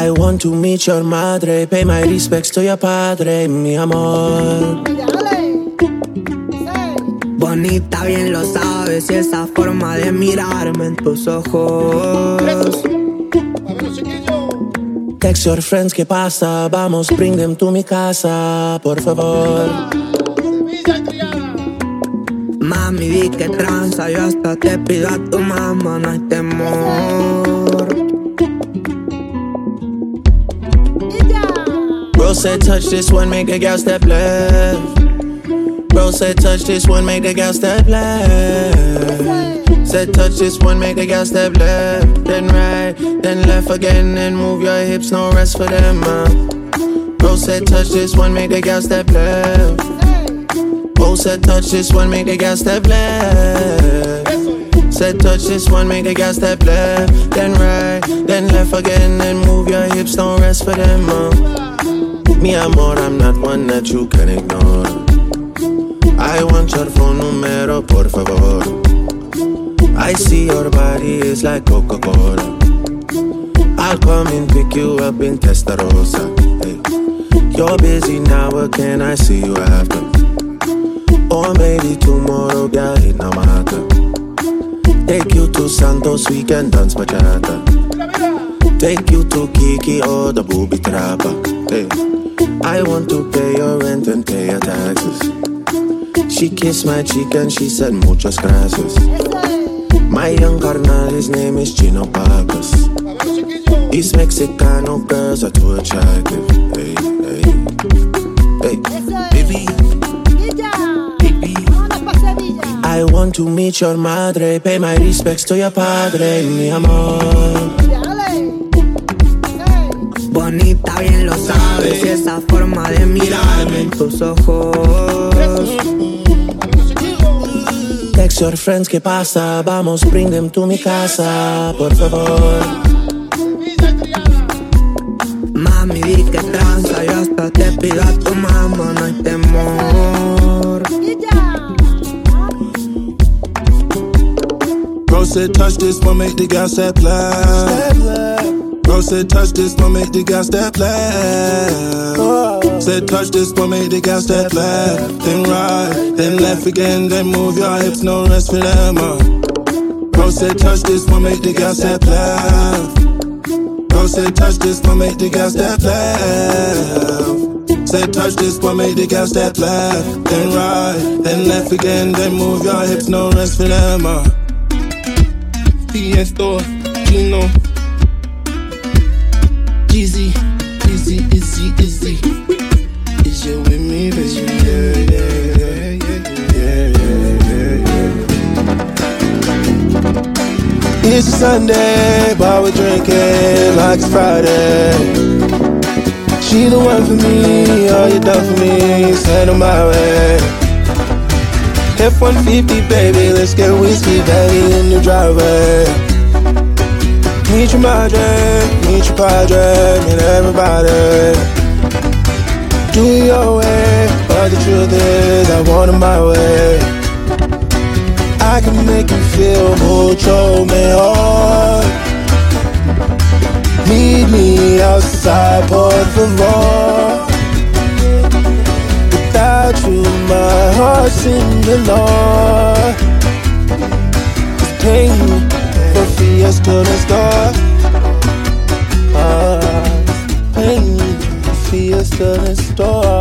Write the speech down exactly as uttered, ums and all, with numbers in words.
I want to meet your madre, pay my respects to your padre, mi amor. Bonita, bien lo sabes, y esa forma de mirarme en tus ojos. Text your friends, ¿qué pasa? Vamos, bring them to mi casa, por favor. Mami, di que tranza, yo hasta te pido a tu mamá, no hay temor. Bro said touch this one, make the girl step left. Bro said touch this one, make the girl step left. Said touch this one, make the girl step left. Then right, then left again, and move your hips, no rest for them, man. Bro said touch this one, make the girl step left. Bro said touch this one, make the girl step left. Said touch this one, make the girl step left. Then right, then left again, and move your hips, no rest for them, man. Mi amor, I'm not one that you can ignore. I want your phone numero, por favor. I see your body is like Coca-Cola. I'll come and pick you up in Testarossa. Hey. You're busy now, but can I see you after? Or maybe tomorrow, girl, in Namaka. Take you to Santos, we can dance bachata. Take you to Kiki or the booby trapper. Hey. I want to pay your rent and pay your taxes. She kissed my cheek and she said muchas gracias. My young carnal, his name is Chino Pacas. These Mexicano girls are too attractive. Hey, hey, hey, baby, baby. I want to meet your madre, pay my respects to your padre, mi amor. Bonita, bien lo sabes, y esa forma de mirarme en tus ojos. Text your friends, ¿qué pasa? Vamos, bring them to mi casa, por favor. Mami, di que tranza, yo hasta te pido a tu mamá, no hay temor. Bro said touch this one, make the girl step left. Bro said touch this one, make the girl step left. Said touch this one, make the girl step left. Then right, then left again, then move your hips, no rest for them, uh. Bro said touch this one, make the girl step left. Bro said touch this one, make the girl step left. Said touch this one, make the girl step left. Then right, then left again, then move your hips, no rest for them, uh. Tiesto, Chino, Jeezy, Izzy, Izzy, Izzy. Is you with me, baby? Yeah, yeah, yeah, yeah, yeah, yeah, yeah. It's a Sunday, but we're drinking like it's Friday. She the one for me, all you done for me, send her my way. F one fifty, baby, let's get whiskey, baby, in the driveway. Meet your madre, meet your padre, meet everybody. Do it your way, but the truth is I want it my way. I can make you feel mucho mejor. Meet me outside, por favor. Without you, my heart's in the Lord. It's pain. Fiesta next door. Ah, pain, fiesta next door.